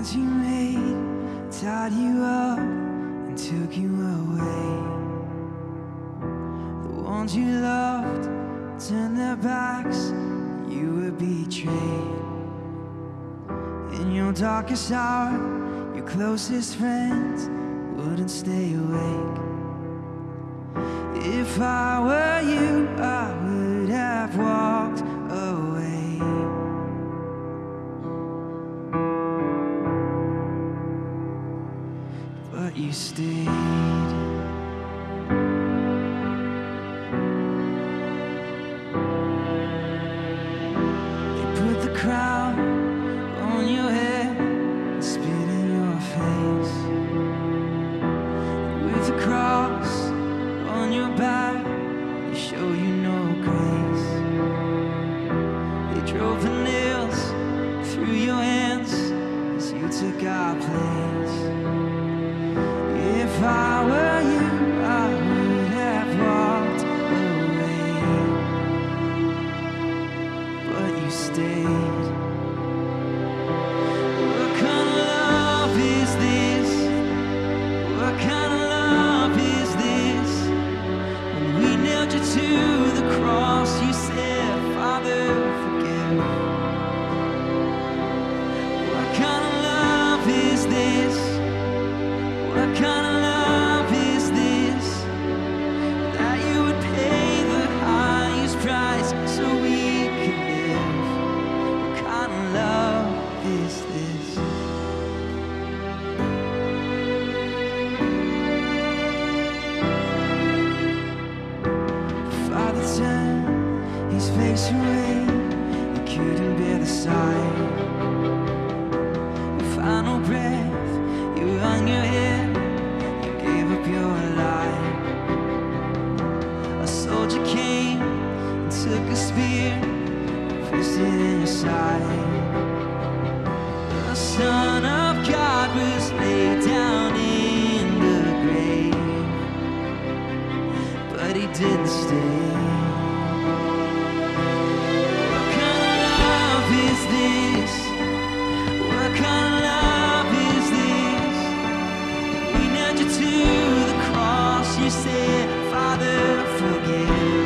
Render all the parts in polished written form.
plans you made tied you up and took you away. The ones you loved turned their backs, you were betrayed. In your darkest hour, your closest friends wouldn't stay awake. If I were you, I would have walked away. But you stayed. They put the crown on your head and spit in your face. And with the cross on your back, they show you no grace. They drove the nails through your hands as you took our place. If I were you, I would have walked away. But you stayed. What kind of love is this? What kind of love is this? When we nailed you to the cross, you said, Father, forgive. What kind of love is this? What kind of love is this? That you would pay the highest price so we could live. What kind of love is this? The Father turned his face away, he couldn't bear the sight. Your final breath, you hung your head, you gave up your life. A soldier came and took a spear, pierced it in your side. The Son of God was laid down in the grave, but he didn't stay. What kind of love is this? What kind of love is this? We nailed you to the cross, you said, Father, forgive.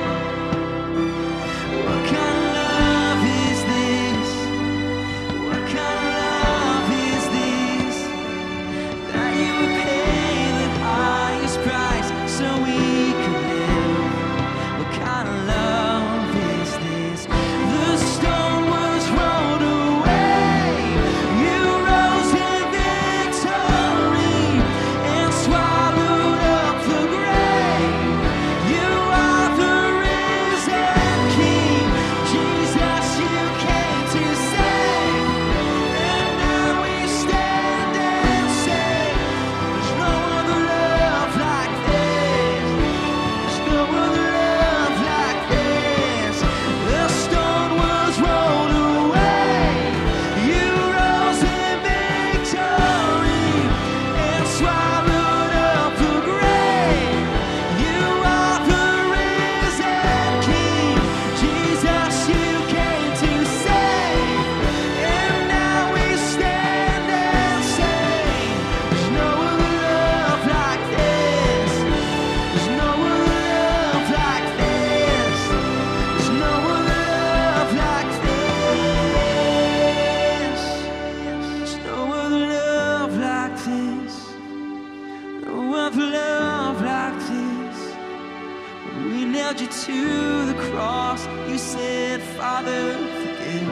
What kind of love is this? What kind of love is this? That you would pay the highest price so we could live. What kind of love is this? The stone was rolled away, you rose in victory and swallowed up the grave. You are the risen King, Jesus, you came to save. And now we stand and say, there's no other love like this. There's no other love like this. The stone was rolled away, you rose in victory and swallowed up the grave. You are the risen King, Jesus, you came to save. And now we stand and say, there's no other love like this. There's no other love like this. There's no other love like this. There's no other love like this. No other love like this. When we nailed you to the cross, you said, Father, forgive.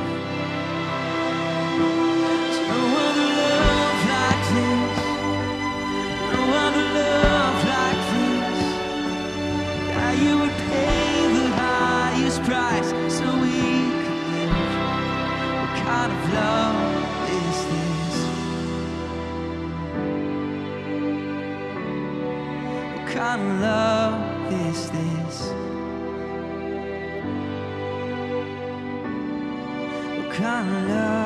There's no other love like this. No other love like this. That you would pay the highest price so we could live. What kind of love is this? What kind of love is this? What kind of love?